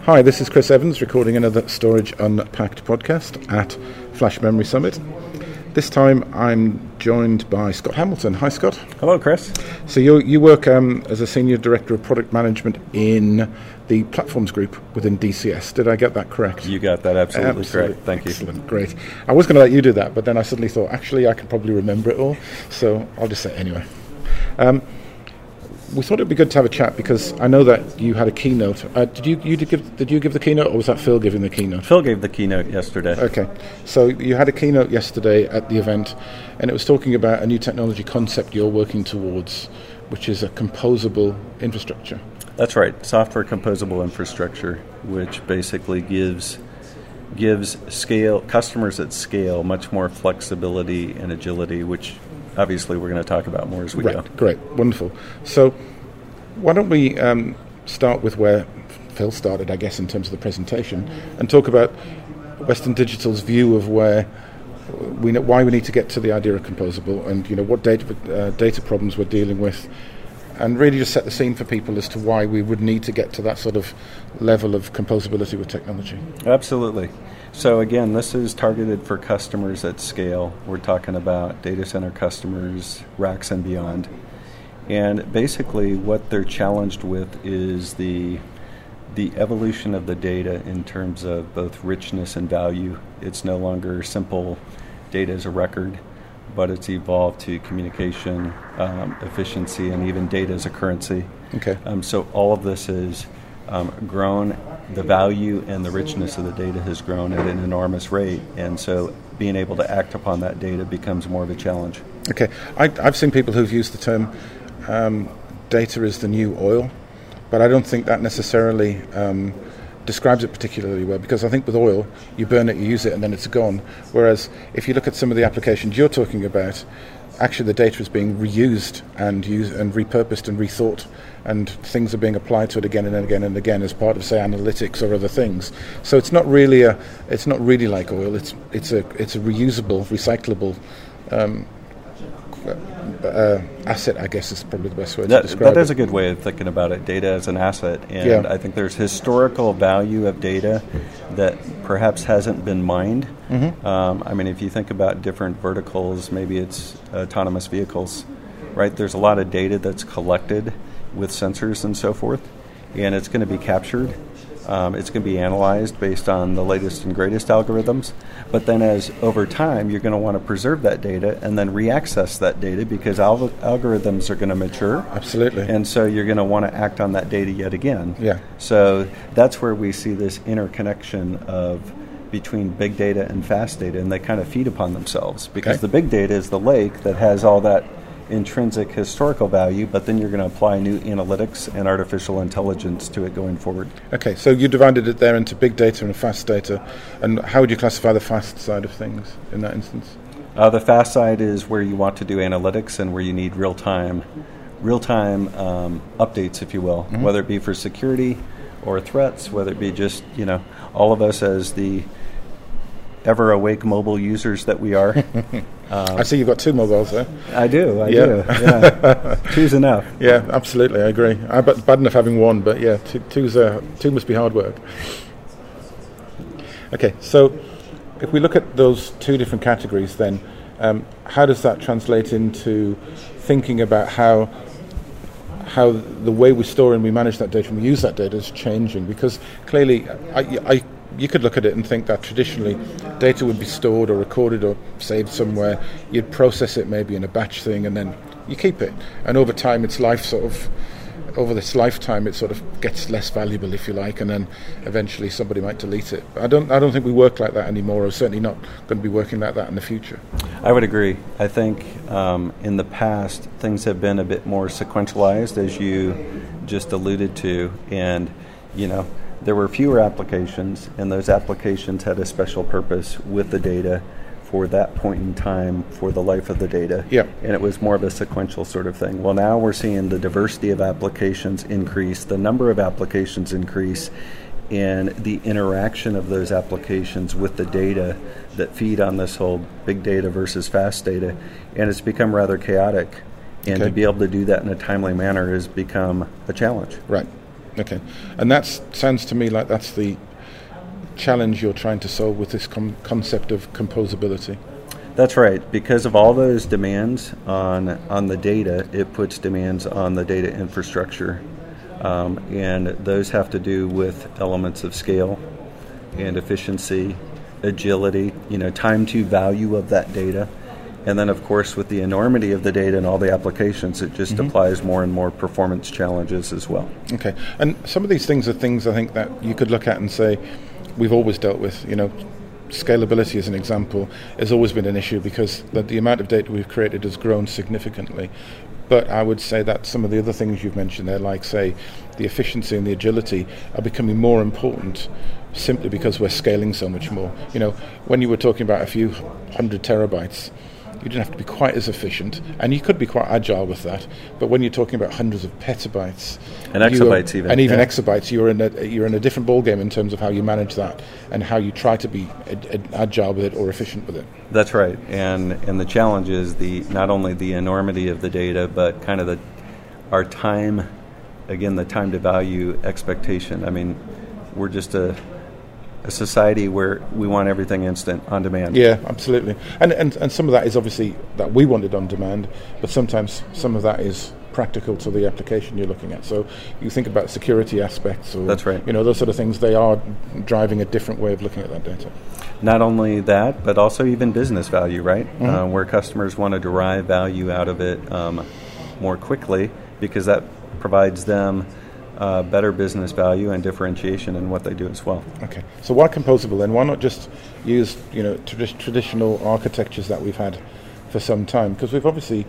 Hi, this is Chris Evans recording another Storage Unpacked podcast at Flash Memory Summit. This time I'm joined by Scott Hamilton. Hi, Scott. Hello, Chris. So you work as a Senior Director of Product Management in the Platforms Group within DCS. Did I get that correct? You got that absolutely correct. Thank you. Excellent, great. I was going to let you do that, but then I suddenly thought, actually, I can probably remember it all, so I'll just say it anyway. We thought it'd be good to have a chat because I know that you had a keynote. Did you give the keynote, or was that Phil giving the keynote? Phil gave the keynote yesterday. Okay, so you had a keynote yesterday at the event, and it was talking about a new technology concept you're working towards, which is a composable infrastructure. That's right, software composable infrastructure, which basically gives customers at scale much more flexibility and agility, which obviously we're going to talk about more as we go. Great, wonderful. So why don't we start with where Phil started, I guess, in terms of the presentation, and talk about Western Digital's view of why we need to get to the idea of composable, and what data problems we're dealing with, and really just set the scene for people as to why we would need to get to that sort of level of composability with technology. Absolutely. So again, this is targeted for customers at scale. We're talking about data center customers, racks and beyond. And basically what they're challenged with is the evolution of the data in terms of both richness and value. It's no longer simple data as a record, but it's evolved to communication, efficiency, and even data as a currency. Okay. So all of this has grown. The value and the richness of the data has grown at an enormous rate, and so being able to act upon that data becomes more of a challenge. Okay. I've seen people who've used the term data is the new oil, but I don't think that necessarily describes it particularly well, because I think with oil, you burn it, you use it, and then it's gone. Whereas if you look at some of the applications you're talking about, actually the data is being reused and repurposed and rethought, and things are being applied to it again and again and again as part of, say, analytics or other things. So it's not really like oil. It's a reusable, recyclable asset, I guess, is probably the best way to describe it. That is a good way of thinking about it, data as an asset. And I think there's historical value of data that perhaps hasn't been mined. Mm-hmm. If you think about different verticals, maybe it's autonomous vehicles, right? There's a lot of data that's collected with sensors and so forth, and it's going to be captured. It's going to be analyzed based on the latest and greatest algorithms. But then as over time, you're going to want to preserve that data and then reaccess that data because algorithms are going to mature. Absolutely. And so you're going to want to act on that data yet again. Yeah. So that's where we see this interconnection between big data and fast data, and they kind of feed upon themselves because the big data is the lake that has all that intrinsic historical value, but then you're going to apply new analytics and artificial intelligence to it going forward. Okay, so you divided it there into big data and fast data, and how would you classify the fast side of things in that instance? The fast side is where you want to do analytics and where you need real-time updates, if you will, mm-hmm. whether it be for security or threats, whether it be just, all of us as the ever-awake mobile users that we are. I see you've got two mobiles there. I do. Yeah. Two's enough. Yeah, absolutely, I agree. Bad enough having one, but yeah, two must be hard work. Okay, so if we look at those two different categories then, how does that translate into thinking about how the way we store and we manage that data and we use that data is changing? Because clearly, you could look at it and think that traditionally data would be stored or recorded or saved somewhere. You'd process it maybe in a batch thing and then you keep it. And over time, over this lifetime, it sort of gets less valuable, if you like, and then eventually somebody might delete it. I don't think we work like that anymore, or certainly not going to be working like that in the future. I would agree. I think in the past, things have been a bit more sequentialized, as you just alluded to, and, there were fewer applications, and those applications had a special purpose with the data for that point in time for the life of the data. Yeah. And it was more of a sequential sort of thing. Well, now we're seeing the diversity of applications increase, the number of applications increase, and the interaction of those applications with the data that feed on this whole big data versus fast data. And it's become rather chaotic. And to be able to do that in a timely manner has become a challenge. Right. Okay, and that sounds to me like that's the challenge you're trying to solve with this concept of composability. That's right. Because of all those demands on the data, it puts demands on the data infrastructure. And those have to do with elements of scale and efficiency, agility, time to value of that data. And then, of course, with the enormity of the data and all the applications, it just applies more and more performance challenges as well. Okay. And some of these things are things I think that you could look at and say, we've always dealt with, scalability as an example has always been an issue because the amount of data we've created has grown significantly. But I would say that some of the other things you've mentioned there, like, say, the efficiency and the agility, are becoming more important simply because we're scaling so much more. When you were talking about a few hundred terabytes, you didn't have to be quite as efficient, and you could be quite agile with that. But when you're talking about hundreds of petabytes and exabytes, even exabytes, you're in a different ballgame in terms of how you manage that and how you try to be agile with it or efficient with it. That's right, and the challenge is not only the enormity of the data, but kind of our time. Again, the time to value expectation. I mean, we're just a society where we want everything instant, on demand. Yeah, absolutely. And some of that is obviously that we want it on demand, but sometimes some of that is practical to the application you're looking at. So you think about security aspects or that's right. Those sort of things, they are driving a different way of looking at that data. Not only that, but also even business value, right? Where customers want to derive value out of it more quickly because that provides them better business value and differentiation in what they do as well. Okay, so why composable then? Why not just use traditional architectures that we've had for some time? Because we've obviously,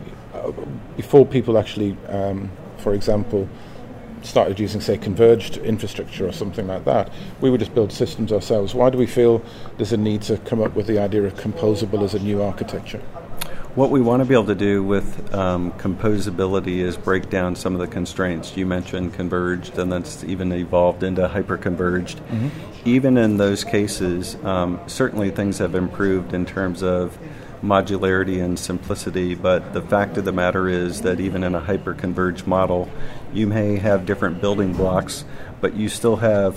before people actually, for example, started using, say, converged infrastructure or something like that, we would just build systems ourselves. Why do we feel there's a need to come up with the idea of composable as a new architecture? What we want to be able to do with composability is break down some of the constraints. You mentioned converged, and that's even evolved into hyper-converged. Even in those cases, certainly things have improved in terms of modularity and simplicity, but the fact of the matter is that even in a hyper-converged model, you may have different building blocks, but you still have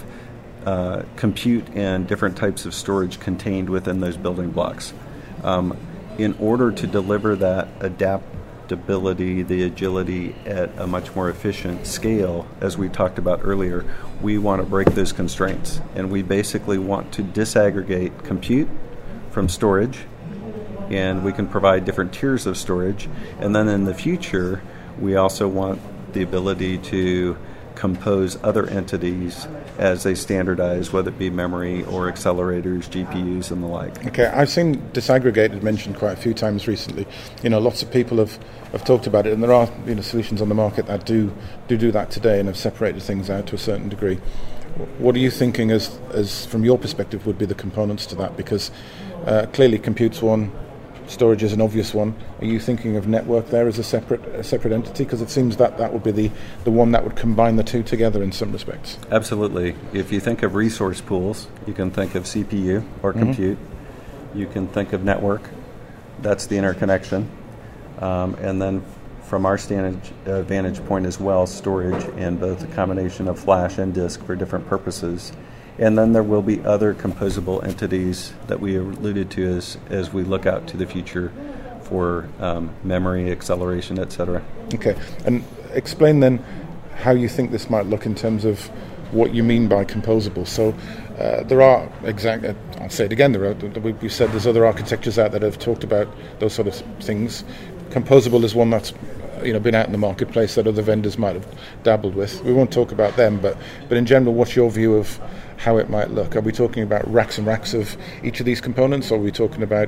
compute and different types of storage contained within those building blocks. In order to deliver that adaptability, the agility at a much more efficient scale, as we talked about earlier, we want to break those constraints. And we basically want to disaggregate compute from storage, and we can provide different tiers of storage. And then in the future, we also want the ability to compose other entities as they standardize, whether it be memory or accelerators, GPUs, and the like. Okay, I've seen disaggregated mentioned quite a few times recently. Lots of people have talked about it, and there are solutions on the market that do that today and have separated things out to a certain degree. What are you thinking as from your perspective would be the components to that? Because clearly compute's one, storage is an obvious one. Are you thinking of network there as a separate entity? Because it seems that would be the one that would combine the two together in some respects. Absolutely. If you think of resource pools, you can think of CPU or compute. You can think of network. That's the interconnection. And then from our vantage point as well, storage and both a combination of flash and disk for different purposes. And then there will be other composable entities that we alluded to as we look out to the future for memory, acceleration, etc. Okay, and explain then how you think this might look in terms of what you mean by composable. So there are I'll say it again, you said there's other architectures out that have talked about those sort of things. Composable is one that's been out in the marketplace that other vendors might have dabbled with. We won't talk about them, but in general, what's your view of how it might look? Are we talking about racks and racks of each of these components, or are we talking about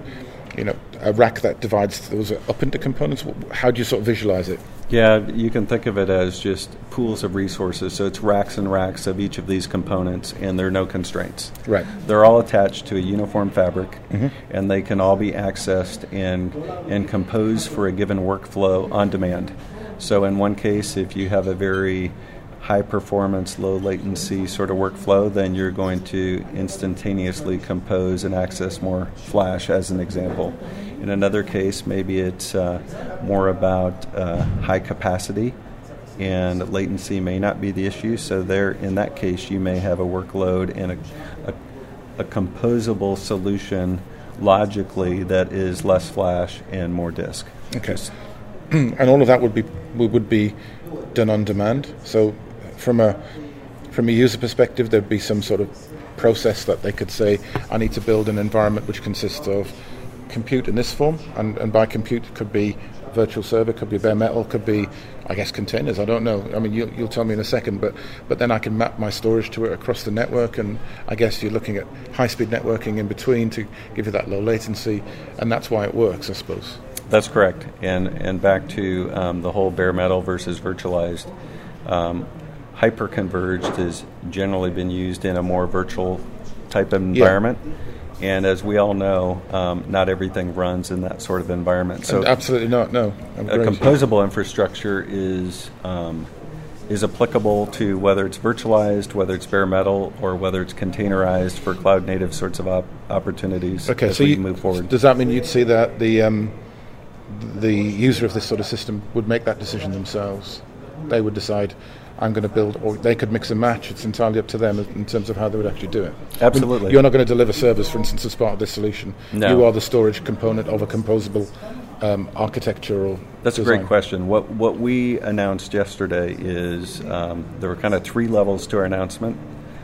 a rack that divides those up into components? How do you sort of visualize it? Yeah, you can think of it as just pools of resources. So it's racks and racks of each of these components, and there are no constraints. Right. They're all attached to a uniform fabric, and they can all be accessed and composed for a given workflow on demand. So in one case, if you have a very high performance, low latency sort of workflow, then you're going to instantaneously compose and access more flash, as an example. In another case, maybe it's more about high capacity and latency may not be the issue. So there, in that case, you may have a workload and a composable solution logically that is less flash and more disk. Okay. And all of that would be done on demand. So from a user perspective, there'd be some sort of process that they could say, I need to build an environment which consists of compute in this form, and by compute it could be virtual server, could be bare metal, could be, I guess, containers. I don't know. I mean, you'll tell me in a second, but then I can map my storage to it across the network, and I guess you're looking at high-speed networking in between to give you that low latency, and that's why it works, I suppose. That's correct. And back to the whole bare metal versus virtualized, hyper-converged has generally been used in a more virtual type of environment. Yeah. And as we all know, not everything runs in that sort of environment. So absolutely not. No, a composable infrastructure is applicable to whether it's virtualized, whether it's bare metal, or whether it's containerized for cloud-native sorts of opportunities. Okay, so you move forward. Does that mean you'd see that the user of this sort of system would make that decision themselves? They would decide, I'm going to build, or they could mix and match. It's entirely up to them in terms of how they would actually do it. Absolutely. I mean, you're not going to deliver servers, for instance, as part of this solution. No. You are the storage component of a composable architecture or That's design. A great question. What we announced yesterday is there were kind of 3 levels to our announcement.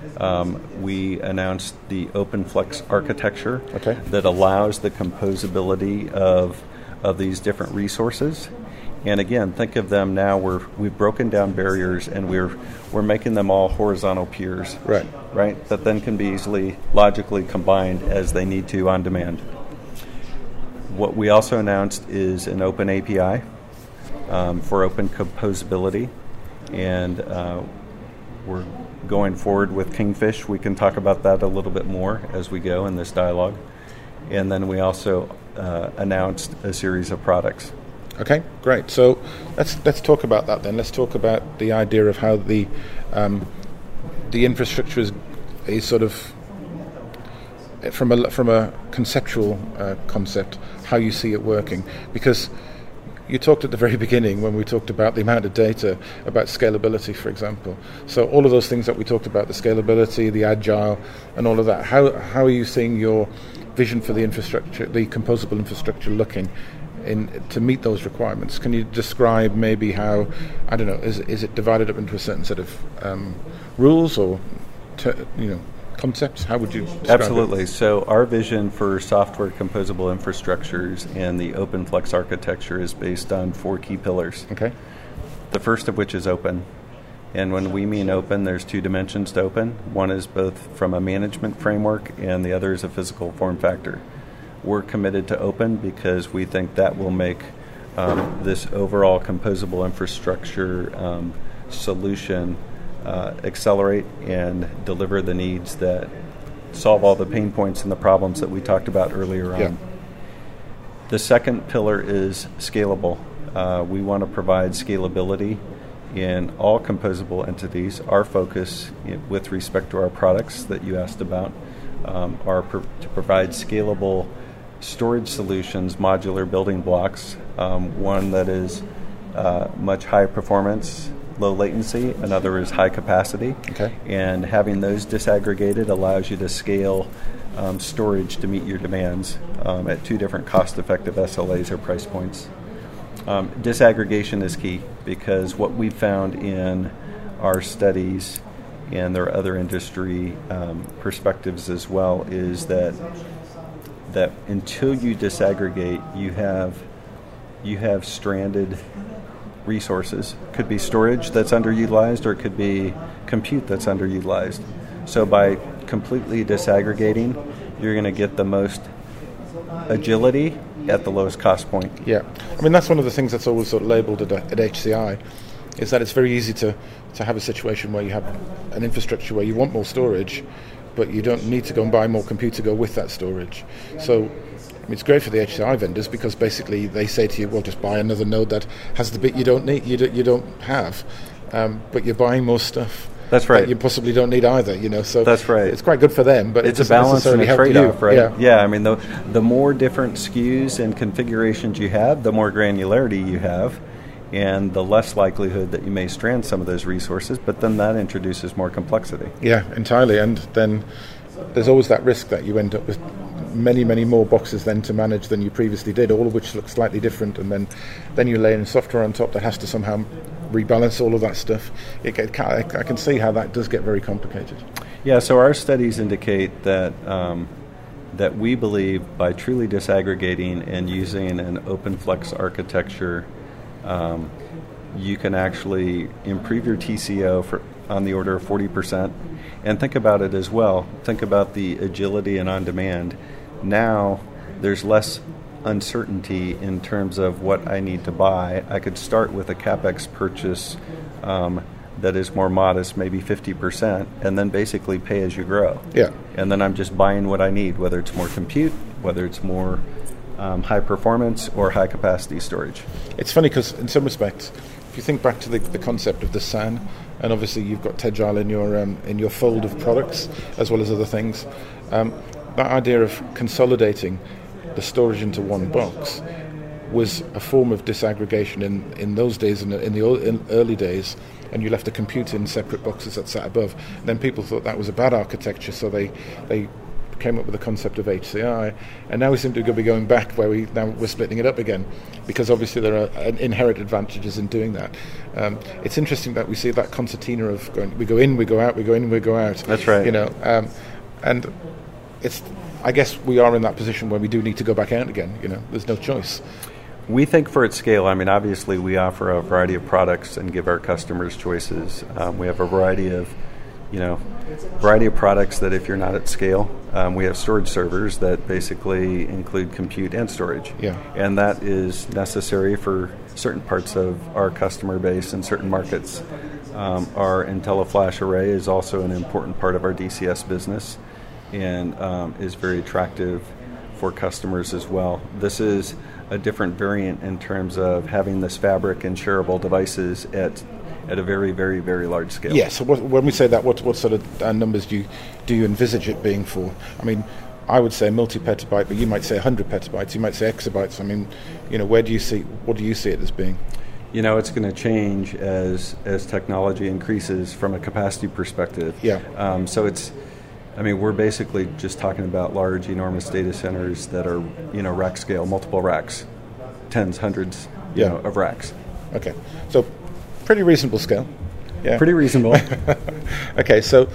We announced the OpenFlex architecture that allows the composability of these different resources. And again, think of them now. We've broken down barriers, and we're making them all horizontal peers, right? That then can be easily logically combined as they need to on demand. What we also announced is an open API for open composability, and we're going forward with Kingfish. We can talk about that a little bit more as we go in this dialogue. And then we also announced a series of products. Okay, great. So let's talk about that then. Let's talk about the idea of how the infrastructure is sort of from a conceptual concept, how you see it working. Because you talked at the very beginning when we talked about the amount of data, about scalability, for example. So all of those things that we talked about, the scalability, the agile, and all of that. How are you seeing your vision for the infrastructure, the composable infrastructure, looking to meet those requirements? Can you describe maybe how, I don't know, is it divided up into a certain set of rules or concepts? How would you describe Absolutely. it? So our vision for software composable infrastructures and the OpenFlex architecture is based on 4 key pillars. Okay. The first of which is open. And when we mean open, there's 2 dimensions to open. One is both from a management framework, and the other is a physical form factor. We're committed to open because we think that will make this overall composable infrastructure solution accelerate and deliver the needs that solve all the pain points and the problems that we talked about earlier on. Yeah. The second pillar is scalable. We want to provide scalability in all composable entities. Our focus with respect to our products that you asked about are to provide scalable storage solutions, modular building blocks, one that is much high performance, low latency, another is high capacity. Okay. And having those disaggregated allows you to scale storage to meet your demands at 2 different cost-effective SLAs or price points. Disaggregation is key because what we found in our studies, and there are other industry perspectives as well, is that until you disaggregate, you have stranded resources. It could be storage that's underutilized, or it could be compute that's underutilized. So by completely disaggregating, you're going to get the most agility at the lowest cost point. Yeah. I mean, that's one of the things that's always sort of labelled at HCI, is that it's very easy to have a situation where you have an infrastructure where you want more storage, but you don't need to go and buy more compute to go with that storage. So it's great for the HCI vendors because basically they say to you, well, just buy another node that has the bit you don't need, you don't have, but you're buying more stuff. That's right. That you possibly don't need either, So that's right. It's quite good for them, but it's a balance and a trade-off, right? Yeah. I mean, the more different SKUs and configurations you have, the more granularity you have, and the less likelihood that you may strand some of those resources, but then that introduces more complexity. Yeah, entirely. And then there's always that risk that you end up with many, many more boxes then to manage than you previously did, all of which look slightly different, and then you lay in software on top that has to somehow rebalance all of that stuff. I can see how that does get very complicated. Yeah, so our studies indicate that that we believe by truly disaggregating and using an OpenFlex architecture, you can actually improve your TCO on the order of 40%. And think about it as well. Think about the agility and on-demand. Now, there's less uncertainty in terms of what I need to buy. I could start with a CapEx purchase that is more modest, maybe 50%, and then basically pay as you grow. Yeah. And then I'm just buying what I need, whether it's more compute, whether it's more high performance or high capacity storage. It's funny because in some respects, if you think back to the concept of the SAN, and obviously you've got Tegile in your fold of products as well as other things, that idea of consolidating the storage into one box was a form of disaggregation in those days, in the early days, and you left the compute in separate boxes that sat above. And then people thought that was a bad architecture, so they came up with the concept of HCI, and now we seem to be going back where we're splitting it up again, because obviously there are inherent advantages in doing that. It's interesting that we see that concertina of we go in, we go out, we go in, we go out. That's right. And I guess we are in that position where we do need to go back out again. There's no choice. We think for its scale, obviously we offer a variety of products and give our customers choices. We have a variety of products that if you're not at scale, we have storage servers that basically include compute and storage. Yeah. And that is necessary for certain parts of our customer base and certain markets. Our IntelliFlash array is also an important part of our DCS business and is very attractive for customers as well. This is a different variant in terms of having this fabric and shareable devices at a very, very, very large scale. Yeah, so when we say that, what sort of numbers do you envisage it being for? I would say multi-petabyte, but you might say 100 petabytes, you might say exabytes. What do you see it as being? It's going to change as technology increases from a capacity perspective. Yeah. So we're basically just talking about large, enormous data centers that are, rack scale, multiple racks, tens, hundreds, of racks. Okay, so pretty reasonable scale. Yeah. Pretty reasonable. Okay, so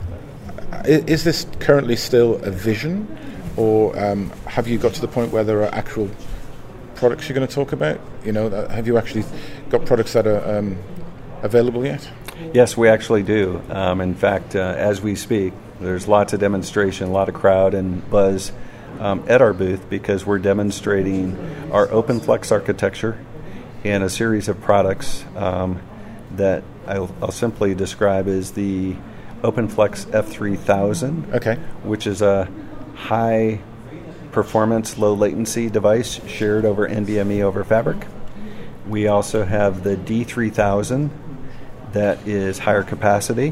is this currently still a vision, or have you got to the point where there are actual products you're going to talk about? Have you actually got products that are available yet? Yes, we actually do. In fact, as we speak, there's lots of demonstration, a lot of crowd and buzz at our booth because we're demonstrating our OpenFlex architecture and a series of products that I'll simply describe as the OpenFlex F3000, okay, which is a high performance, low latency device shared over NVMe over Fabric. We also have the D3000 that is higher capacity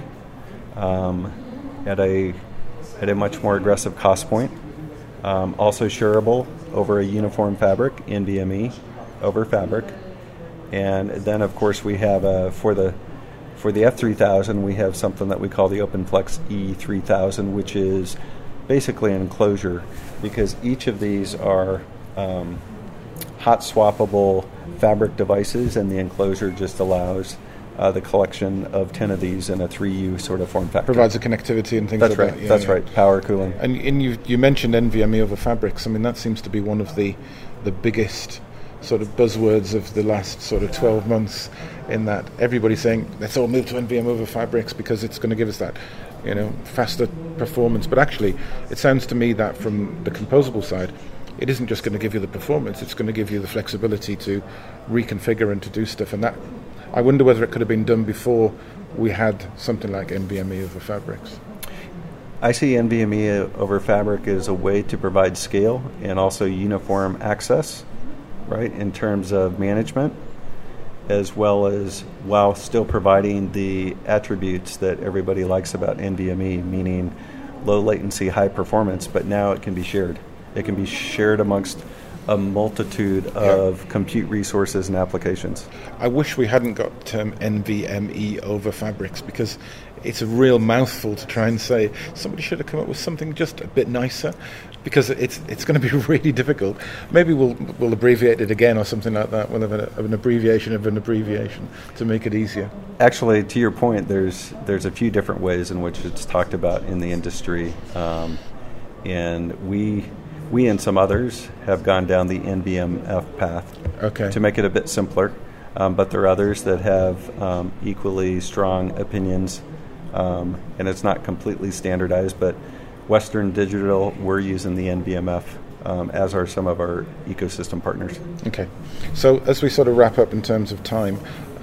at a much more aggressive cost point. Also shareable over a uniform fabric, NVMe over Fabric. And then, of course, we have for the F3000, we have something that we call the OpenFlex E3000, which is basically an enclosure, because each of these are hot swappable fabric devices, and the enclosure just allows the collection of 10 of these in a 3U sort of form factor. Provides the connectivity and things That's like right. that. Yeah, That's right. Power cooling. And you mentioned NVMe over Fabrics. That seems to be one of the biggest sort of buzzwords of the last sort of 12 months, in that everybody's saying, let's all move to NVMe over Fabrics because it's going to give us that, faster performance. But actually, it sounds to me that from the composable side, it isn't just going to give you the performance, it's going to give you the flexibility to reconfigure and to do stuff. And that, I wonder whether it could have been done before we had something like NVMe over Fabrics. I see NVMe over Fabric as a way to provide scale and also uniform access, right, in terms of management, as well as while still providing the attributes that everybody likes about NVMe, meaning low latency, high performance, but now it can be shared. It can be shared amongst a multitude of compute resources and applications. I wish we hadn't got the term NVMe over Fabrics, because it's a real mouthful to try and say. Somebody should have come up with something just a bit nicer, because it's going to be really difficult. Maybe we'll abbreviate it again or something like that. We'll have an abbreviation of an abbreviation to make it easier. Actually, to your point, there's a few different ways in which it's talked about in the industry, and we and some others have gone down the NVMe path to make it a bit simpler. But there are others that have equally strong opinions, and it's not completely standardized, but Western Digital, we're using the NVMe, as are some of our ecosystem partners. Okay. So as we sort of wrap up in terms of time,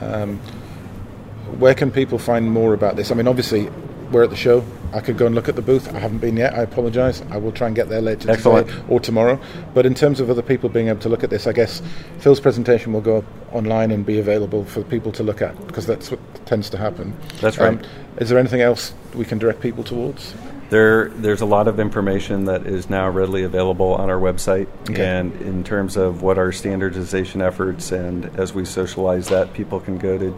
where can people find more about this? I mean, obviously, we're at the show. I could go and look at the booth. I haven't been yet. I apologise. I will try and get there later today or tomorrow. But in terms of other people being able to look at this, I guess Phil's presentation will go up online and be available for people to look at, because that's what tends to happen. That's right. Is there anything else we can direct people towards? There's a lot of information that is now readily available on our website. Okay. And in terms of what our standardization efforts, and as we socialize that, people can go to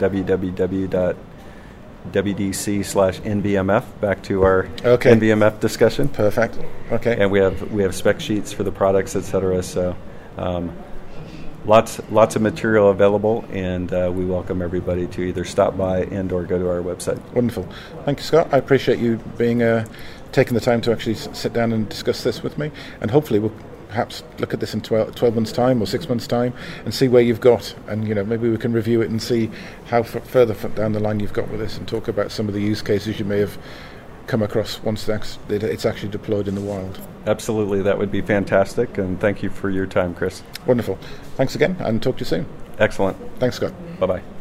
www.wdc/NVMe, back to our NVMe discussion. Perfect. Okay. And we have spec sheets for the products, etc. So lots of material available, and we welcome everybody to either stop by and or go to our website. Wonderful. Thank you, Scott. I appreciate you being taking the time to actually sit down and discuss this with me, and hopefully we'll perhaps look at this in 12 months' time or 6 months' time and see where you've got, and maybe we can review it and see how further down the line you've got with this, and talk about some of the use cases you may have come across once it's actually deployed in the wild. Absolutely, that would be fantastic, and thank you for your time, Chris. Wonderful. Thanks again, and talk to you soon. Excellent. Thanks, Scott. Bye-bye.